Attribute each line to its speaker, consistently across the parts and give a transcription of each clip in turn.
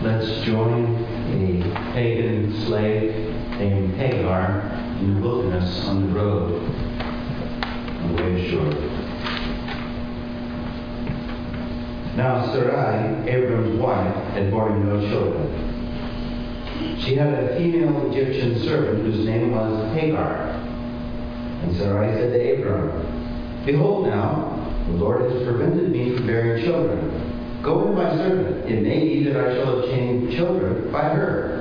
Speaker 1: let's join a pagan slave named Hagar in the wilderness on the road on the way to Shur. Now Sarai, Abram's wife, had borne him no children. She had a female Egyptian servant whose name was Hagar. And Sarai said to Abram, "Behold now, the Lord has prevented me from bearing children. Go in my servant. It may be that I shall obtain children by her."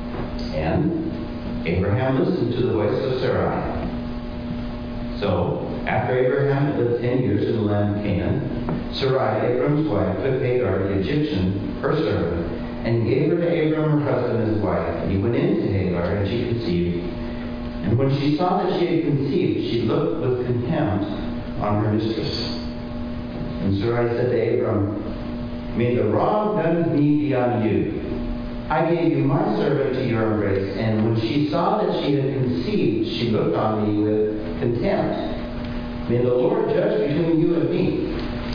Speaker 1: And Abraham listened to the voice of Sarai. So, after Abraham had lived 10 years in the land of Canaan, Sarai, Abram's wife, took Hagar the Egyptian, her servant, and gave her to Abram, her husband, as wife. And he went in to Hagar, and she conceived. And when she saw that she had conceived, she looked with contempt on her mistress. And Sarai said to Abram, "May the wrong done to me be on you. I gave you my servant to your embrace, and when she saw that she had conceived, she looked on me with contempt. May the Lord judge between you and me."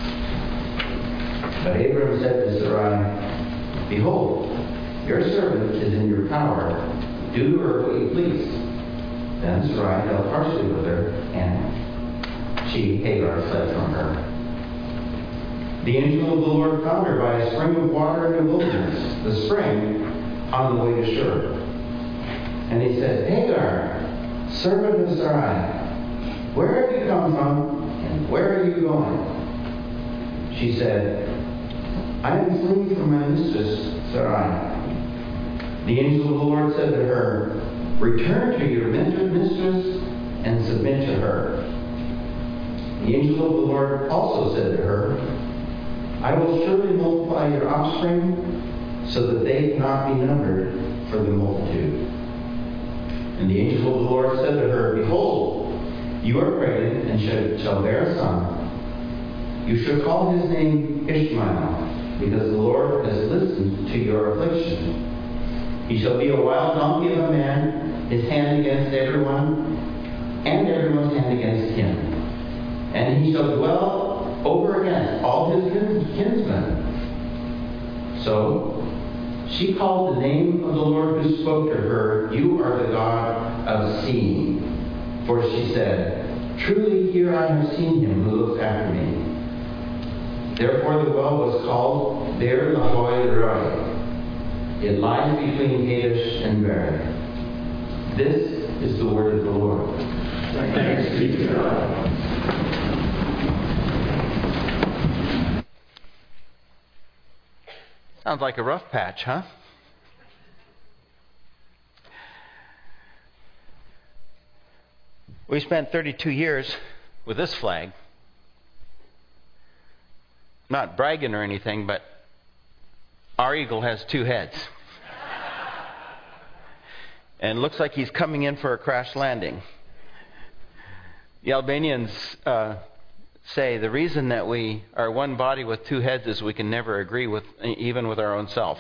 Speaker 1: But Abram said to Sarai, "Behold, your servant is in your power. Do to her what you please." Then Sarai dealt harshly with her, and she, Hagar, fled from her. The angel of the Lord found her by a spring of water in the wilderness, the spring on the way to Shur. And he said, "Hagar, servant of Sarai, where have you come from, and where are you going?" She said, "I am fleeing from my mistress, Sarai." The angel of the Lord said to her, "Return to your mistress and submit to her." The angel of the Lord also said to her, "I will surely multiply your offspring so that they cannot be numbered for the multitude." And the angel of the Lord said to her, "Behold, you are pregnant and shall bear a son. You shall call his name Ishmael, because the Lord has listened to your affliction. He shall be a wild donkey of a man, his hand against everyone, and everyone's hand against him. And he shall dwell over against all his kinsmen." So she called the name of the Lord who spoke to her, "You are the God of seeing." For she said, "Truly here I have seen him who looks after me." Therefore the well was called Beer Lahai Roi. It lies between Kadesh and Bered. This is the word of the Lord.
Speaker 2: Thanks be to God.
Speaker 1: Sounds like a rough patch, huh? We spent 32 years with this flag. Not bragging or anything, but our eagle has 2 heads. And looks like he's coming in for a crash landing. The Albanians say the reason that we are one body with 2 heads is we can never agree with even with our own self.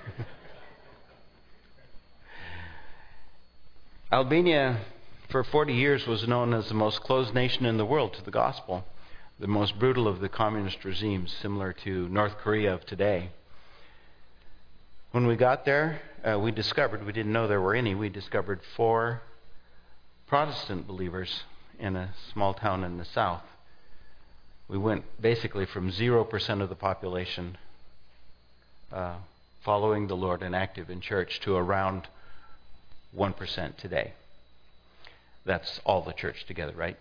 Speaker 1: Albania for 40 years was known as the most closed nation in the world to the gospel, the most brutal of the communist regimes, similar to North Korea of today. When we got there, we didn't know there were any, we discovered 4 Protestant believers in a small town in the south. We went basically from 0% of the population following the Lord and active in church to around 1% today. That's all the church together, right?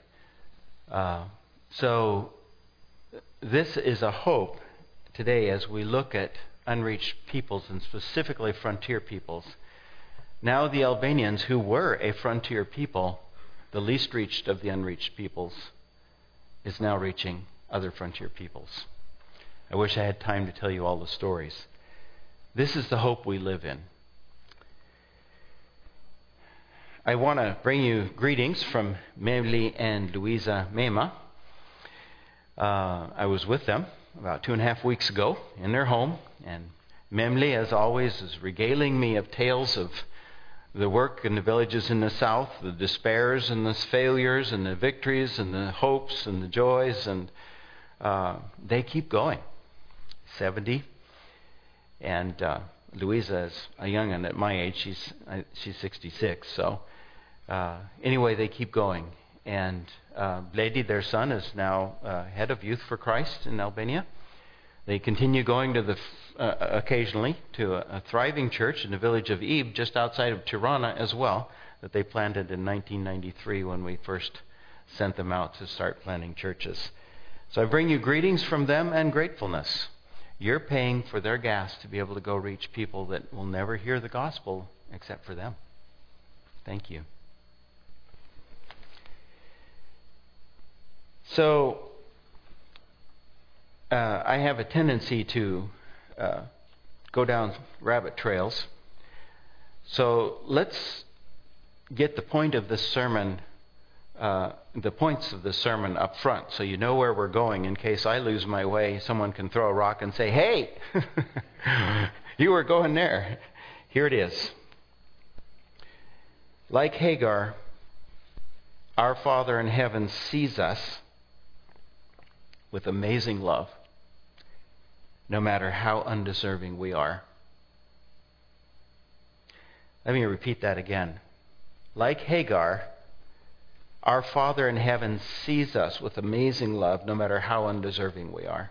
Speaker 1: So this is a hope today as we look at unreached peoples and specifically frontier peoples. Now the Albanians, who were a frontier people, the least reached of the unreached peoples, is now reaching other frontier peoples. I wish I had time to tell you all the stories. This is the hope we live in. I want to bring you greetings from Memli and Louisa Mema. I was with them about 2.5 weeks ago in their home, and Memli, as always, is regaling me of tales of the work in the villages in the south, the despairs and the failures and the victories and the hopes and the joys, and they keep going. 70. And Louisa is a young'un at my age. She's 66. So anyway, they keep going. And Bledi, their son, is now head of Youth for Christ in Albania. They continue going to occasionally to a thriving church in the village of Ib, just outside of Tirana as well, that they planted in 1993 when we first sent them out to start planting churches. So I bring you greetings from them and gratefulness. You're paying for their gas to be able to go reach people that will never hear the gospel except for them. Thank you. So, I have a tendency to go down rabbit trails. So let's get the point of this sermon, the points of the sermon up front, so you know where we're going. In case I lose my way, someone can throw a rock and say, "Hey, you were going there." Here it is. Like Hagar, our Father in heaven sees us with amazing love, no matter how undeserving we are. Let me repeat that again. Like Hagar, our Father in heaven sees us with amazing love, no matter how undeserving we are.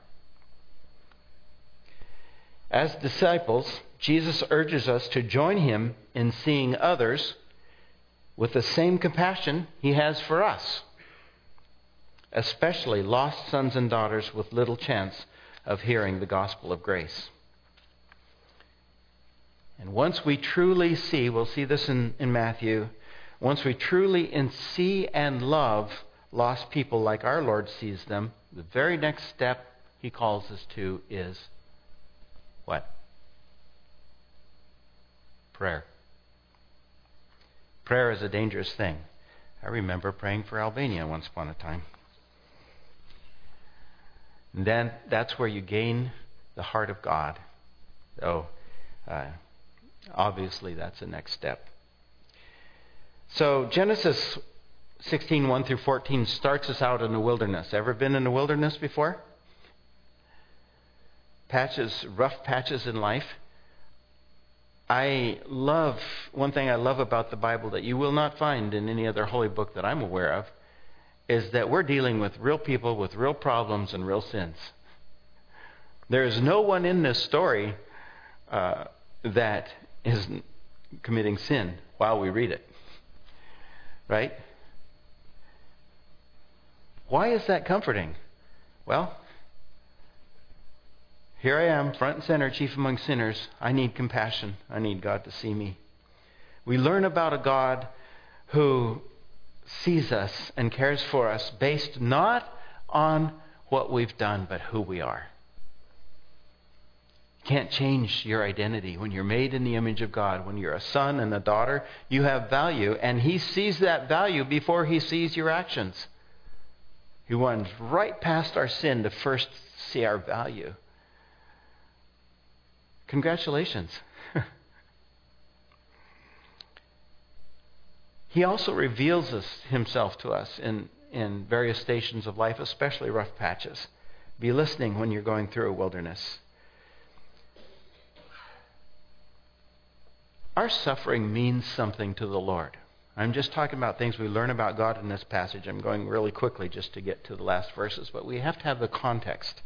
Speaker 1: As disciples, Jesus urges us to join him in seeing others with the same compassion he has for us, especially lost sons and daughters with little chance of hearing the gospel of grace. And once we truly see, we'll see this in Matthew, once we truly see and love lost people like our Lord sees them, the very next step he calls us to is what? Prayer. Prayer is a dangerous thing. I remember praying for Albania once upon a time. And then that's where you gain the heart of God. So, obviously, that's the next step. So, Genesis 16, 1 through 14 starts us out in the wilderness. Ever been in the wilderness before? Rough patches in life. One thing I love about the Bible that you will not find in any other holy book that I'm aware of, is that we're dealing with real people with real problems and real sins. There is no one in this story that is committing sin while we read it. Right? Why is that comforting? Well, here I am, front and center, chief among sinners. I need compassion. I need God to see me. We learn about a God who sees us and cares for us based not on what we've done, but who we are. You can't change your identity. When you're made in the image of God, when you're a son and a daughter, you have value, and he sees that value before he sees your actions. He runs right past our sin to first see our value. Congratulations. He also reveals himself to us in various stations of life, especially rough patches. Be listening when you're going through a wilderness. Our suffering means something to the Lord. I'm just talking about things we learn about God in this passage. I'm going really quickly just to get to the last verses, but we have to have the context.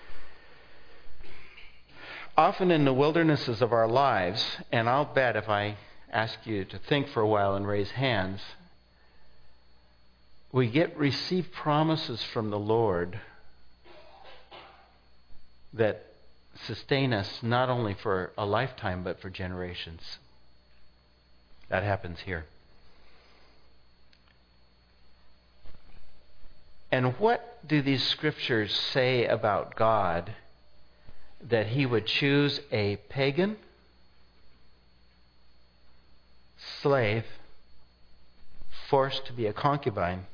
Speaker 1: Often in the wildernesses of our lives, and I'll bet if I ask you to think for a while and raise hands, we receive promises from the Lord that sustain us not only for a lifetime but for generations. That happens here. And what do these scriptures say about God that he would choose a pagan slave forced to be a concubine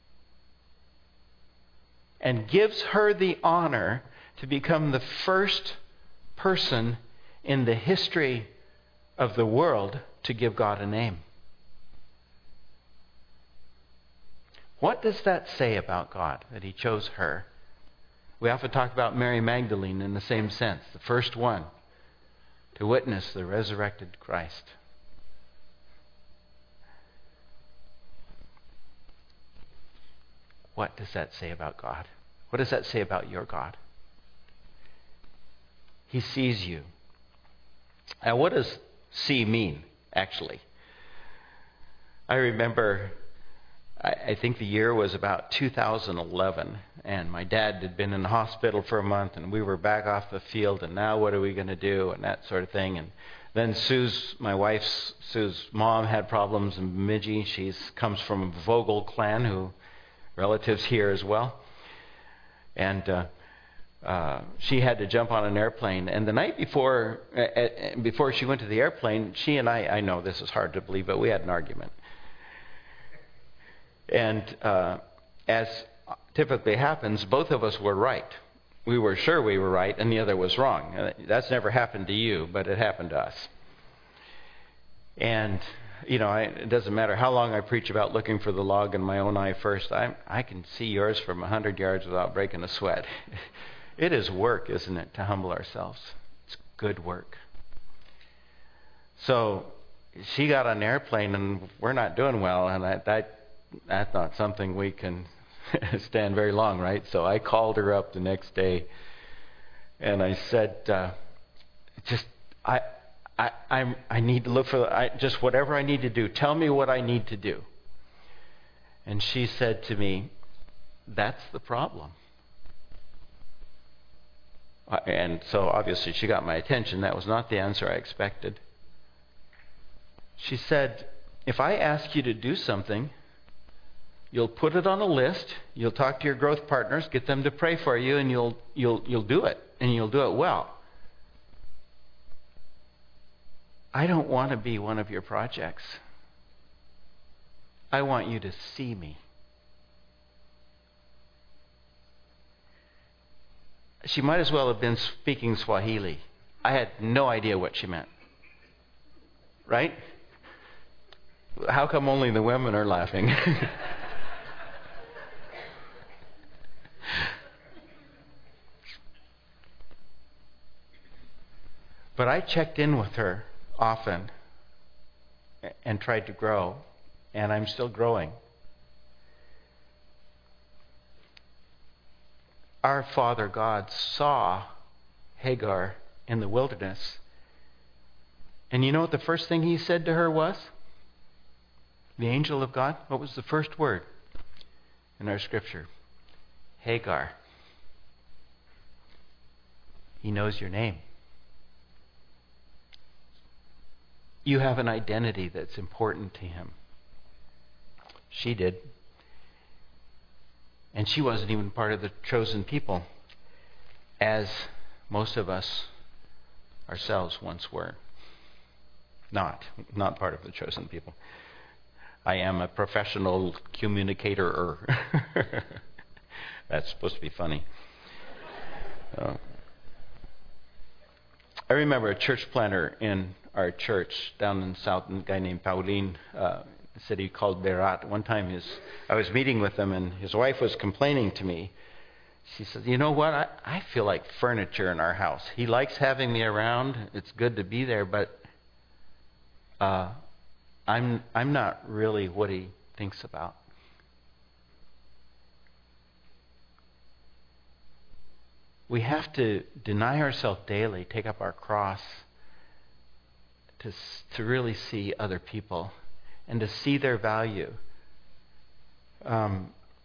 Speaker 1: and gives her the honor to become the first person in the history of the world to give God a name? What does that say about God, that he chose her? We often talk about Mary Magdalene in the same sense, the first one.
Speaker 3: to witness the resurrected Christ. What does that say about God? What does that say about your God? He sees you. Now, what does see mean, actually? I remember, I think the year was about 2011, and my dad had been in the hospital for a month, and we were back off the field, and now what are we going to do, and that sort of thing. And then Sue's mom had problems in Bemidji. She comes from Vogel clan, who relatives here as well. And she had to jump on an airplane. And the night before she went to the airplane, she and I know this is hard to believe, but we had an argument. And as typically happens, both of us were right. We were sure we were right, and the other was wrong. That's never happened to you, but it happened to us. And it doesn't matter how long I preach about looking for the log in my own eye first. I can see yours from 100 yards without breaking a sweat. It is work, isn't it, to humble ourselves? It's good work. So she got on an airplane, and we're not doing well, and that's not something we can stand very long, right? So I called her up the next day, and I said, I need to look for just whatever I need to do. Tell me what I need to do. And she said to me, that's the problem. And so obviously she got my attention. That was not the answer I expected. She said, if I ask you to do something, you'll put it on a list, you'll talk to your growth partners, get them to pray for you, and you'll do it, and you'll do it well. I don't want to be one of your projects. I want you to see me. She might as well have been speaking Swahili. I had no idea what she meant. Right? How come only the women are laughing? But I checked in with her often and tried to grow, and I'm still growing. Our Father God saw Hagar in the wilderness, and you know what the first thing he said to her was? The angel of God, what was the first word in our scripture? Hagar. He knows your name. You have an identity that's important to him. She did. And she wasn't even part of the chosen people, as most of us ourselves once were. Not part of the chosen people. I am a professional communicator. That's supposed to be funny. I remember a church planter in our church down in South, a guy named Pauline, a city called Berat. One time I was meeting with him, and his wife was complaining to me. She said, you know what, I feel like furniture in our house. He likes having me around. It's good to be there, but I'm not really what he thinks about. We have to deny ourselves daily, take up our cross, to really see other people and to see their value. To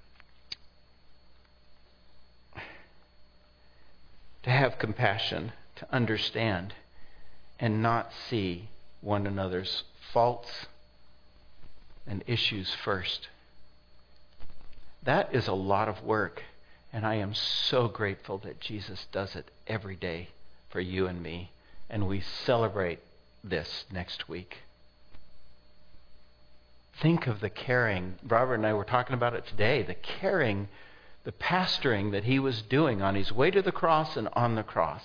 Speaker 3: have compassion, to understand, and not see one another's faults and issues first. That is a lot of work, and I am so grateful that Jesus does it every day for you and me, and we celebrate this next week. Think of the caring. Robert and I were talking about it today. The caring, the pastoring that he was doing on his way to the cross and on the cross.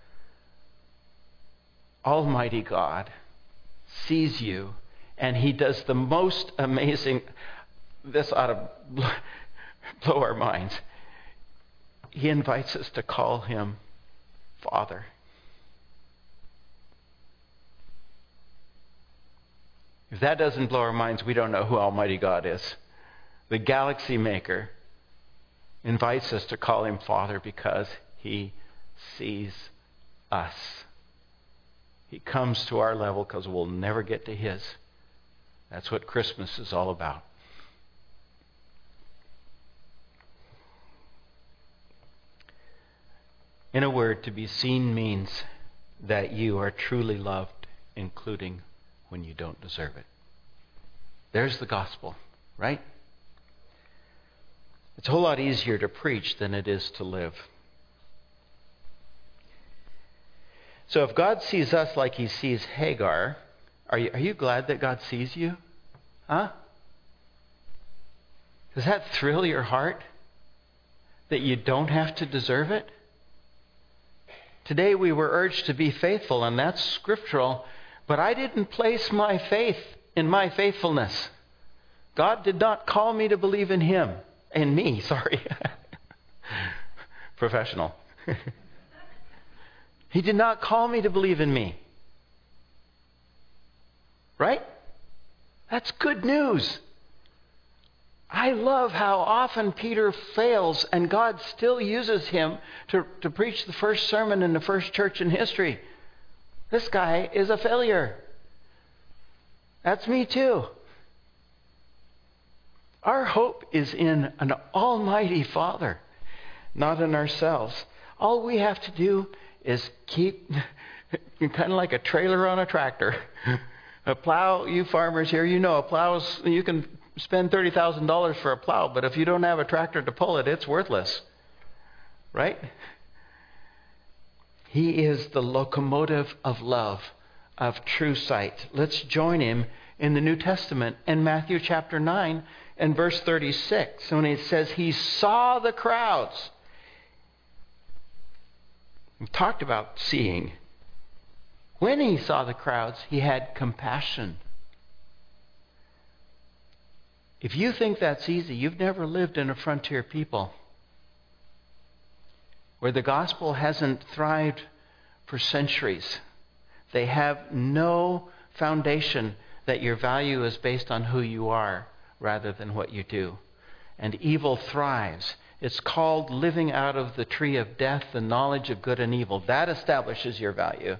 Speaker 3: Almighty God sees you, and he does the most amazing. This ought to blow our minds. He invites us to call him Father. If that doesn't blow our minds, we don't know who Almighty God is. The galaxy maker invites us to call him Father because he sees us. He comes to our level because we'll never get to his. That's what Christmas is all about. In a word, to be seen means that you are truly loved, including when you don't deserve it. There's the gospel, right? It's a whole lot easier to preach than it is to live. So if God sees us like he sees Hagar, are you glad that God sees you? Huh? Does that thrill your heart? That you don't have to deserve it? Today we were urged to be faithful, and that's scriptural, but I didn't place my faith in my faithfulness. God did not call me to believe in him. In me, sorry. Professional. He did not call me to believe in me. Right? That's good news. I love how often Peter fails and God still uses him to preach the first sermon in the first church in history. This guy is a failure. That's me too. Our hope is in an almighty Father, not in ourselves. All we have to do is keep, kind of like a trailer on a tractor. A plow, you farmers here, you know a plow, you can spend $30,000 for a plow, but if you don't have a tractor to pull it, it's worthless. Right? He is the locomotive of love, of true sight. Let's join him in the New Testament in Matthew chapter 9 and verse 36, when it says he saw the crowds. We've talked about seeing. When he saw the crowds, he had compassion. If you think that's easy, you've never lived in a frontier people where the gospel hasn't thrived for centuries. They have no foundation that your value is based on who you are rather than what you do. And evil thrives. It's called living out of the tree of death, the knowledge of good and evil. That establishes your value,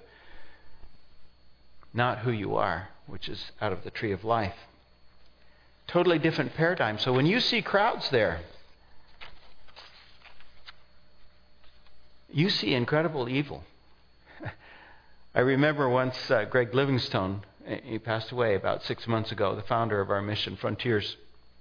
Speaker 3: not who you are, which is out of the tree of life. Totally different paradigm. So when you see crowds there, you see incredible evil. I remember once Greg Livingstone, he passed away about 6 months ago, the founder of our mission, Frontiers.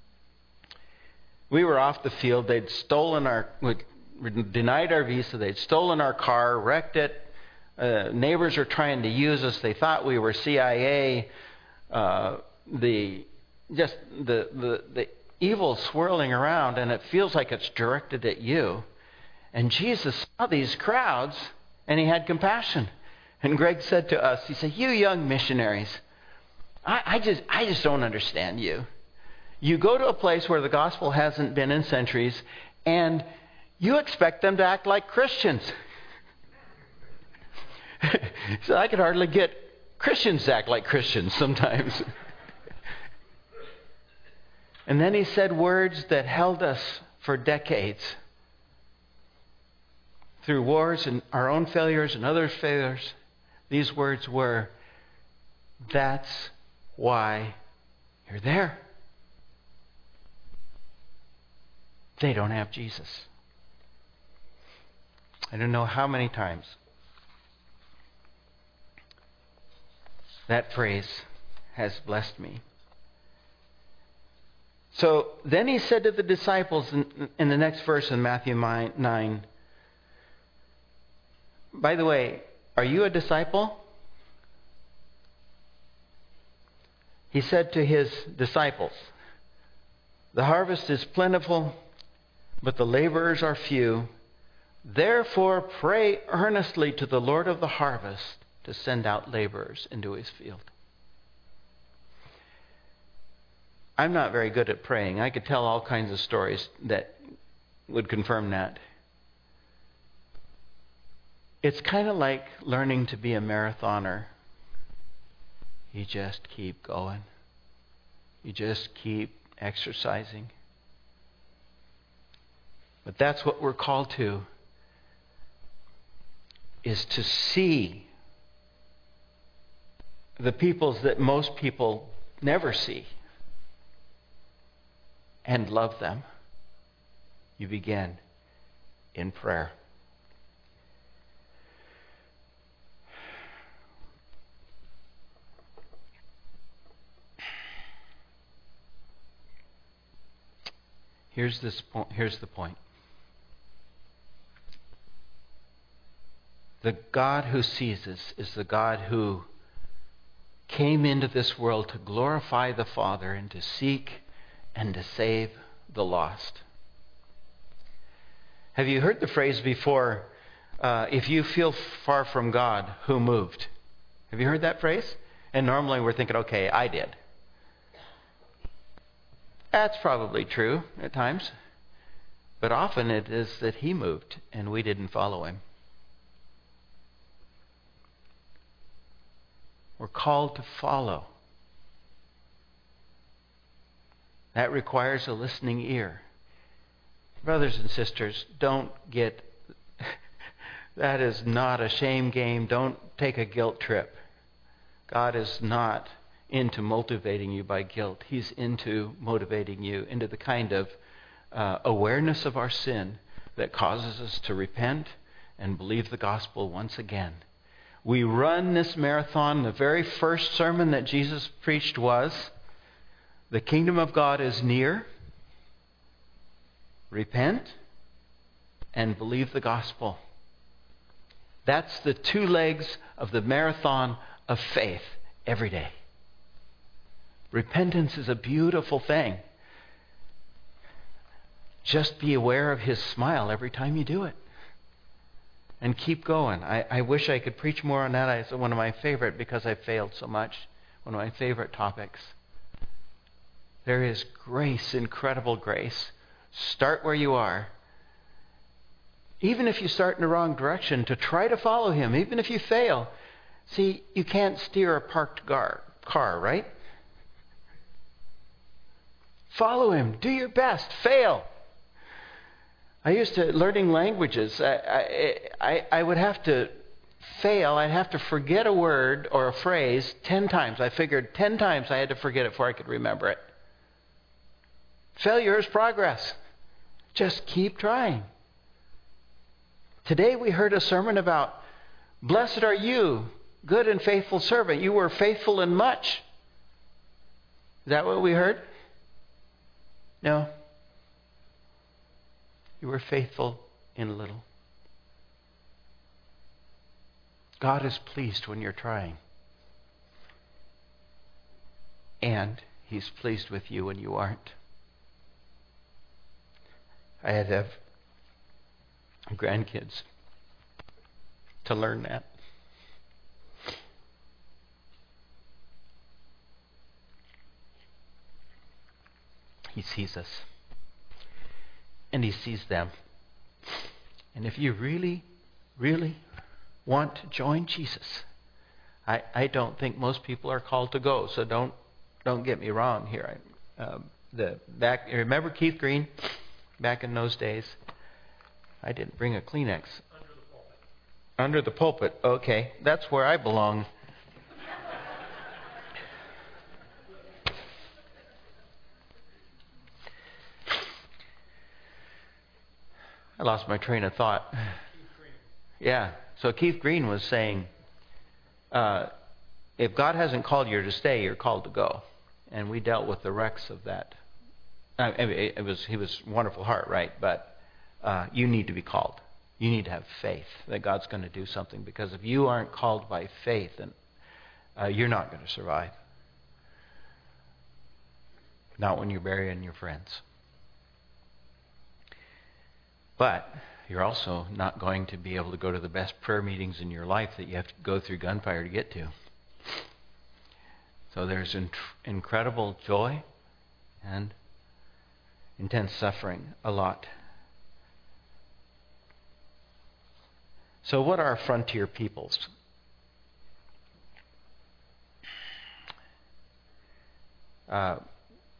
Speaker 3: We were off the field. They'd denied our visa. They'd stolen our car, wrecked it. Neighbors were trying to use us. They thought we were CIA. The evil swirling around, and it feels like it's directed at you. And Jesus saw these crowds, and he had compassion. And Greg said to us, he said, "You young missionaries, I just don't understand you. You go to a place where the gospel hasn't been in centuries, and you expect them to act like Christians." So I could hardly get Christians to act like Christians sometimes. And then he said words that held us for decades. Through wars and our own failures and others' failures, these words were, "That's why you're there. They don't have Jesus." I don't know how many times that phrase has blessed me. So then he said to the disciples in the next verse in Matthew 9, by the way, are you a disciple? He said to his disciples, "The harvest is plentiful, but the laborers are few. Therefore pray earnestly to the Lord of the harvest to send out laborers into his field." I'm not very good at praying. I could tell all kinds of stories that would confirm that. It's kind of like learning to be a marathoner. You just keep going You just keep exercising. But that's what we're called to, is to see the peoples that most people never see and love them. You begin in prayer. Here's the point. The God who sees us is the God who came into this world to glorify the Father and to seek and to save the lost. Have you heard the phrase before, if you feel far from God, who moved? Have you heard that phrase? And normally we're thinking, okay, I did. That's probably true at times. But often it is that He moved and we didn't follow Him. We're called to follow. That requires a listening ear. Brothers and sisters, don't get... that is not a shame game. Don't take a guilt trip. God is not into motivating you by guilt. He's into motivating you into the kind of awareness of our sin that causes us to repent and believe the gospel once again. We run this marathon. The very first sermon that Jesus preached was, the kingdom of God is near. Repent and believe the gospel. That's the two legs of the marathon of faith every day. Repentance is a beautiful thing. Just be aware of His smile every time you do it. And keep going. I wish I could preach more on that. It's one of my favorite, because I failed so much. One of my favorite topics. There is grace, incredible grace. Start where you are. Even if you start in the wrong direction, to try to follow Him, even if you fail. See, you can't steer a parked car, right? Follow Him. Do your best. Fail. I used to, learning languages, I would have to fail. I'd have to forget a word or a phrase 10 times. I figured 10 times I had to forget it before I could remember it. Failure is progress. Just keep trying. Today we heard a sermon about, blessed are you, good and faithful servant. You were faithful in much. Is that what we heard? No. You were faithful in little. God is pleased when you're trying. And He's pleased with you when you aren't. I had to have grandkids to learn that. He sees us. And He sees them. And if you really, really want to join Jesus, I don't think most people are called to go. So don't get me wrong here. Remember Keith Green? Back in those days, I didn't bring a Kleenex.
Speaker 2: Under the pulpit.
Speaker 3: Under the pulpit. Okay, that's where I belong. I lost my train of thought. Yeah. So Keith Green was saying, if God hasn't called you to stay, you're called to go. And we dealt with the wrecks of that. He was a wonderful heart, right? But you need to be called. You need to have faith that God's going to do something. Because if you aren't called by faith, then you're not going to survive. Not when you're burying your friends. But you're also not going to be able to go to the best prayer meetings in your life that you have to go through gunfire to get to. So there's incredible joy and intense suffering, a lot. So what are frontier peoples?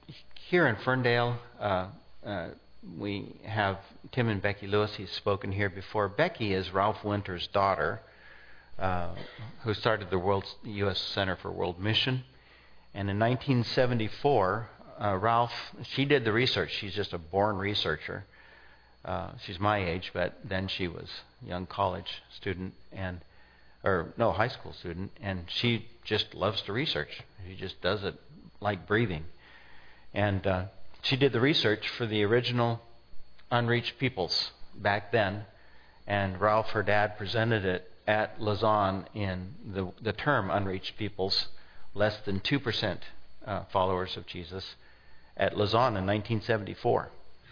Speaker 3: here in Ferndale, we have Tim and Becky Lewis. He's spoken here before. Becky is Ralph Winter's daughter, who started the U.S. Center for World Mission. And in 1974, she did the research. She's just a born researcher. She's my age, but then she was a young college student high school student, and she just loves to research. She just does it like breathing. And she did the research for the original unreached peoples back then, and Ralph, her dad, presented it at Lausanne in the term unreached peoples, less than 2% followers of Jesus, at Lausanne in 1974.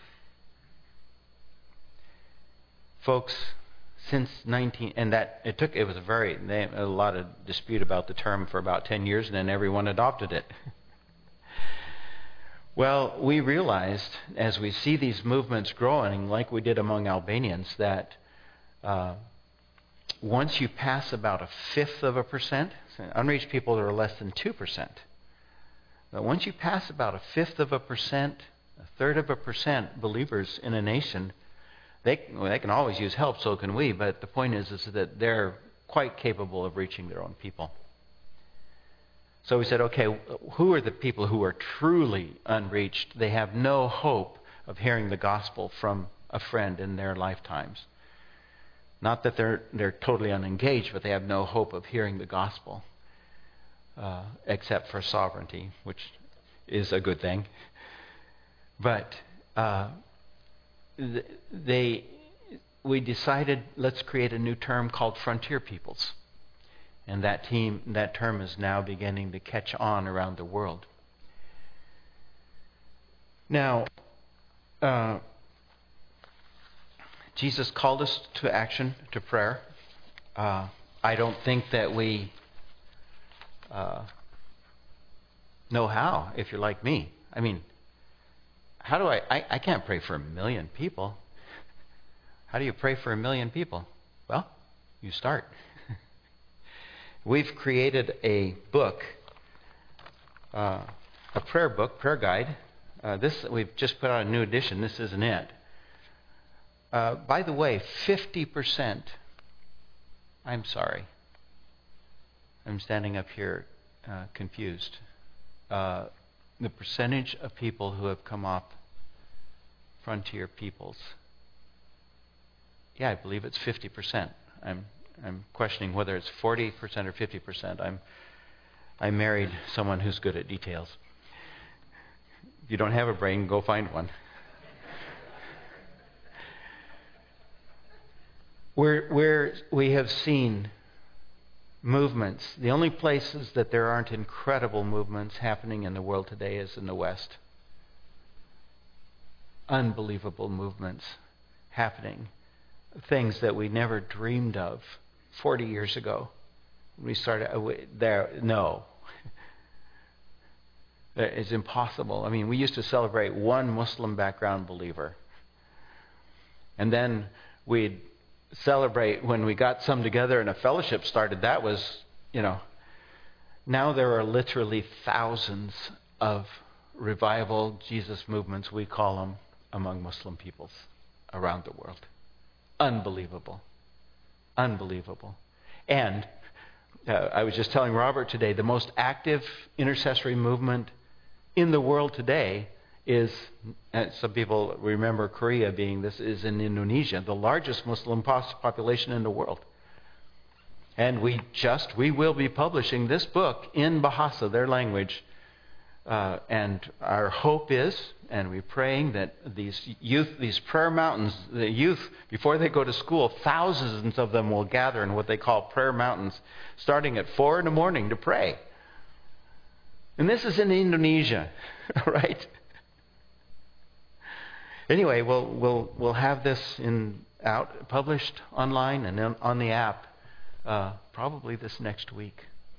Speaker 3: Folks, since it was a lot of dispute about the term for about 10 years, and then everyone adopted it. Well, we realized as we see these movements growing, like we did among Albanians, that once you pass about 1/5%, unreached people are less than 2%. But once you pass about 1/5%, 1/3% believers in a nation, they can always use help, so can we, but the point is that they're quite capable of reaching their own people. So we said, okay, who are the people who are truly unreached? They have no hope of hearing the gospel from a friend in their lifetimes. Not that they're totally unengaged, but they have no hope of hearing the gospel, except for sovereignty, which is a good thing. But we decided, let's create a new term called frontier peoples. And that term is now beginning to catch on around the world. Now, Jesus called us to action, to prayer. I don't think that we know how, if you're like me. I mean, how do I can't pray for 1 million people. How do you pray for 1 million people? Well, you start. We've created a book, a prayer book, prayer guide. We've just put out a new edition. This isn't it. By the way, 50%, I'm sorry. I'm standing up here confused. The percentage of people who have come off frontier peoples, I believe it's 50%. I'm questioning whether it's 40% or 50%. I married someone who's good at details. If you don't have a brain, go find one. We have seen movements. The only places that there aren't incredible movements happening in the world today is in the West. Unbelievable movements happening. Things that we never dreamed of 40 years ago. We started no. It's impossible. I mean, we used to celebrate one Muslim background believer. And then we'd celebrate when we got some together and a fellowship started. That was, now there are literally thousands of revival Jesus movements, we call them, among Muslim peoples around the world. Unbelievable. Unbelievable. And I was just telling Robert today, the most active intercessory movement in the world today is, some people remember Korea being this, is in Indonesia, the largest Muslim population in the world. And we will be publishing this book in Bahasa, their language. And our hope is, and we're praying that these prayer mountains, the youth, before they go to school, thousands of them will gather in what they call prayer mountains, starting at 4 a.m. to pray. And this is in Indonesia, right? Anyway, we'll have this published online and on the app probably this next week.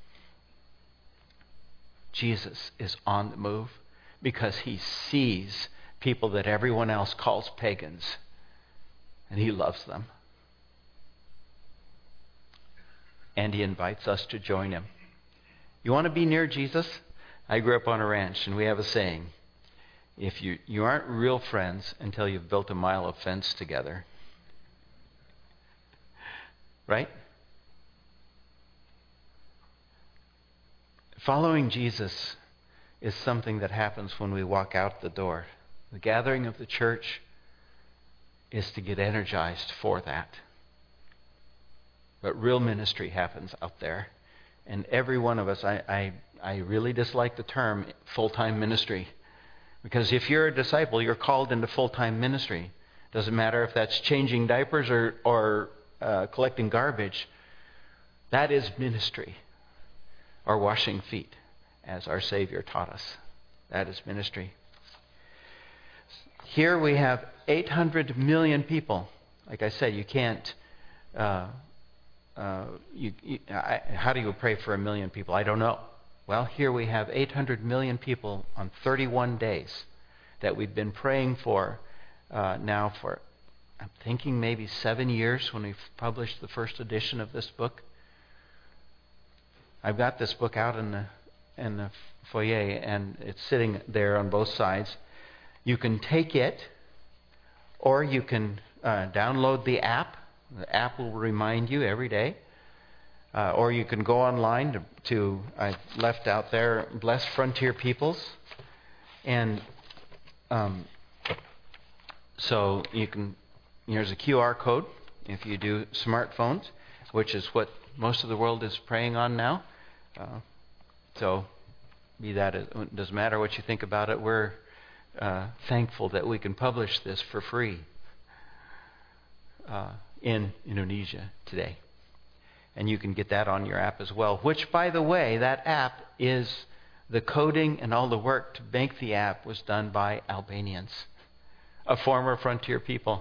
Speaker 3: Jesus is on the move because he sees people that everyone else calls pagans, and he loves them. And he invites us to join him. You want to be near Jesus? I grew up on a ranch, and we have a saying. if you aren't real friends until you've built a mile of fence together. Right? Following Jesus is something that happens when we walk out the door. The gathering of the church is to get energized for that. But real ministry happens out there. And every one of us, I really dislike the term full-time ministry. Because if you're a disciple, you're called into full-time ministry. Doesn't matter if that's changing diapers or collecting garbage. That is ministry. Or washing feet, as our Savior taught us. That is ministry. Here we have 800 million people. Like I said, you can't... how do you pray for 1 million people? I don't know. Well, here we have 800 million people on 31 days that we've been praying for now for, I'm thinking maybe 7 years when we published the first edition of this book. I've got this book out in the foyer, and it's sitting there on both sides. You can take it, or you can download the app. The app will remind you every day. Or you can go online to I left out there, Bless Frontier Peoples. And so you can, here's a QR code if you do smartphones, which is what most of the world is praying on now. So be that, it doesn't matter what you think about it. We're thankful that we can publish this for free in Indonesia today. And you can get that on your app as well, which, by the way, that app is the coding and all the work to make the app was done by Albanians, a former frontier people.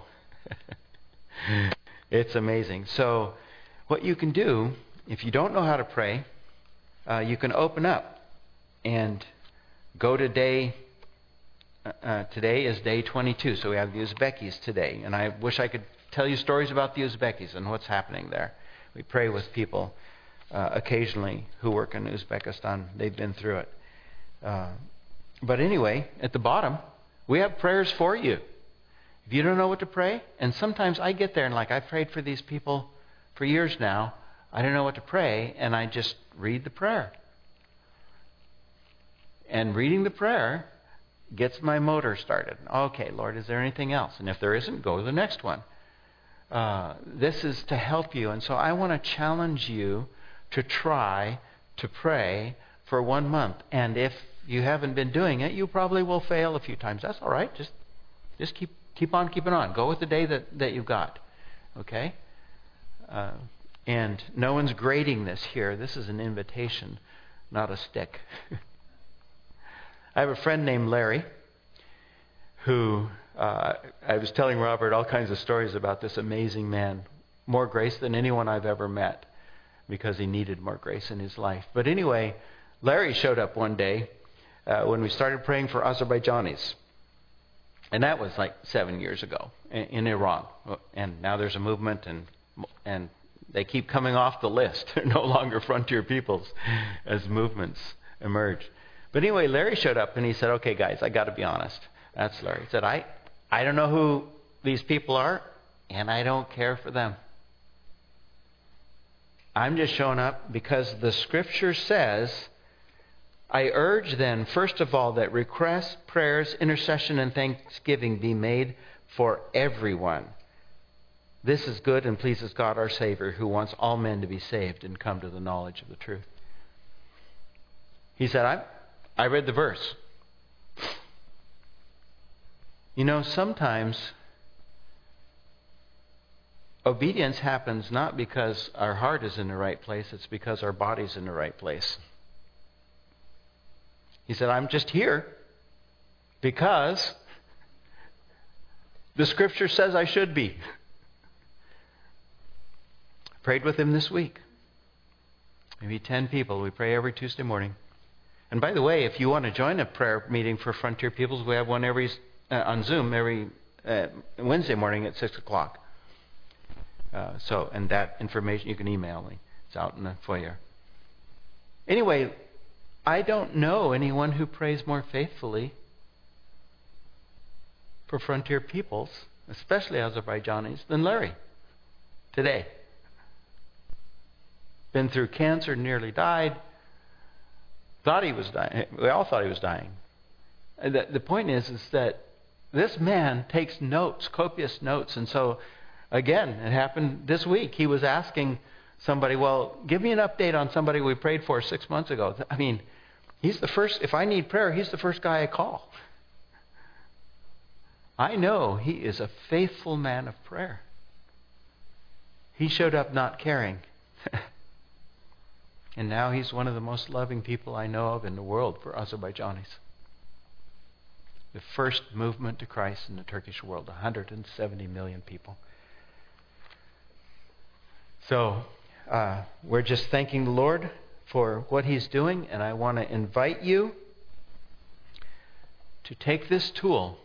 Speaker 3: It's amazing. So what you can do, if you don't know how to pray, you can open up and go to day... today is day 22, so we have the Uzbekis today. And I wish I could tell you stories about the Uzbekis and what's happening there. We pray with people occasionally who work in Uzbekistan. They've been through it. But anyway, at the bottom, we have prayers for you. If you don't know what to pray, and sometimes I get there and I've prayed for these people for years now. I don't know what to pray, and I just read the prayer. And reading the prayer gets my motor started. Okay, Lord, is there anything else? And if there isn't, go to the next one. This is to help you. And so I want to challenge you to try to pray for 1 month. And if you haven't been doing it, you probably will fail a few times. That's all right. Just keep on keeping on. Go with the day that you've got. Okay? And no one's grading this here. This is an invitation, not a stick. I have a friend named Larry who... I was telling Robert all kinds of stories about this amazing man. More grace than anyone I've ever met, because he needed more grace in his life. But anyway, Larry showed up one day when we started praying for Azerbaijanis. And that was 7 years ago in Iran. And now there's a movement, and they keep coming off the list. They're no longer frontier peoples as movements emerge. But anyway, Larry showed up and he said, okay, guys, I got to be honest. That's Larry. He said, I don't know who these people are, and I don't care for them. I'm just showing up because the Scripture says, I urge then, first of all, that requests, prayers, intercession, and thanksgiving be made for everyone. This is good and pleases God our Savior, who wants all men to be saved and come to the knowledge of the truth. He said, I read the verse. You know, sometimes obedience happens not because our heart is in the right place, it's because our body's in the right place. He said, I'm just here because the Scripture says I should be. Prayed with him this week. Maybe 10 people. We pray every Tuesday morning. And by the way, if you want to join a prayer meeting for Frontier Peoples, we have one on Zoom every Wednesday morning at 6 o'clock. And that information you can email me. It's out in the foyer. Anyway, I don't know anyone who prays more faithfully for Frontier peoples, especially Azerbaijanis, than Larry today. Been through cancer, nearly died. Thought he was dying. We all thought he was dying. And the point is that this man takes notes, copious notes. And so, again, it happened this week. He was asking somebody, well, give me an update on somebody we prayed for 6 months ago. I mean, he's the first, if I need prayer, he's the first guy I call. I know he is a faithful man of prayer. He showed up not caring. And now he's one of the most loving people I know of in the world for Azerbaijanis. The first movement to Christ in the Turkish world, 170 million people. So, we're just thanking the Lord for what He's doing, and I want to invite you to take this tool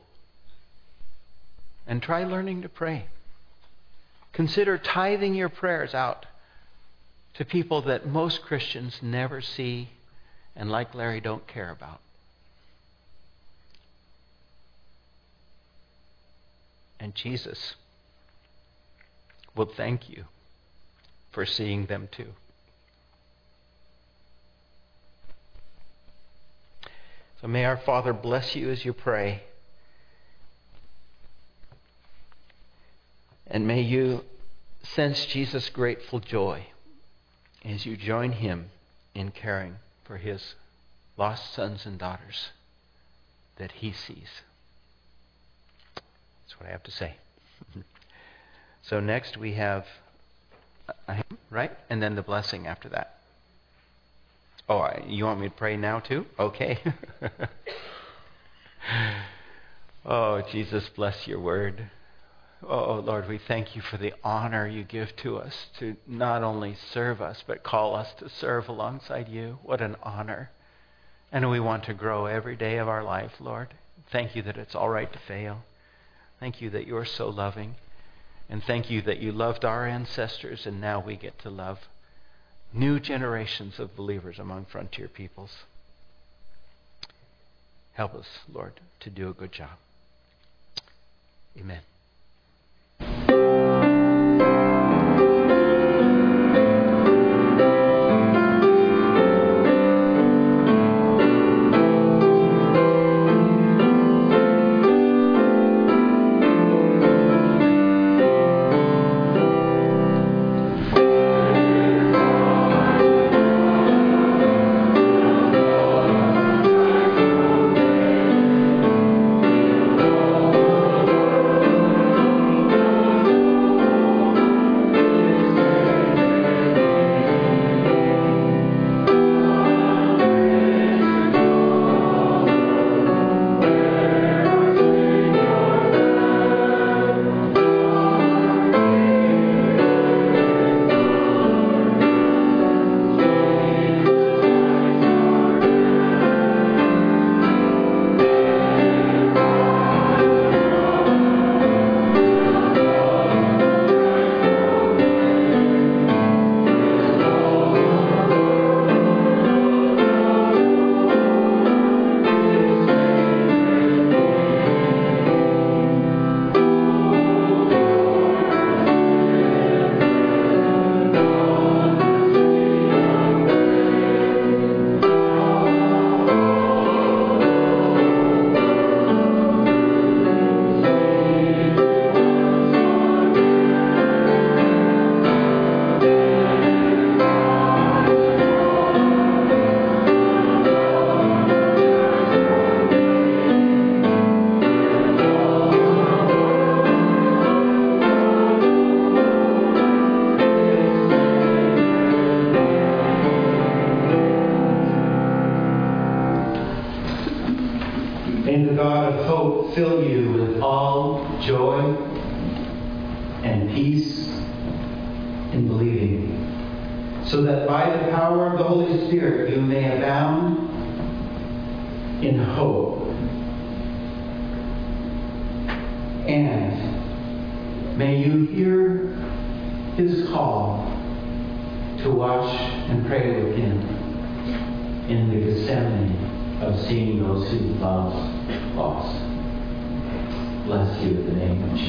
Speaker 3: and try learning to pray. Consider tithing your prayers out to people that most Christians never see and, like Larry, don't care about. And Jesus will thank you for seeing them too. So may our Father bless you as you pray. And may you sense Jesus' grateful joy as you join Him in caring for His lost sons and daughters that He sees. That's what I have to say. So next we have a hymn, right? And then the blessing after that. Oh, you want me to pray now too? Okay. Oh, Jesus, bless your word. Oh, Lord, we thank you for the honor you give to us to not only serve us, but call us to serve alongside you. What an honor. And we want to grow every day of our life, Lord. Thank you that it's all right to fail. Thank you that you are so loving. And thank you that you loved our ancestors, and now we get to love new generations of believers among Frontier peoples. Help us, Lord, to do a good job. Amen.
Speaker 1: May the God of hope fill you with all joy and peace in believing, so that by the power of the Holy Spirit you may abound in hope. And may you hear His call to watch and pray with Him in the Gethsemane of seeing those who love lost. bless you in the name of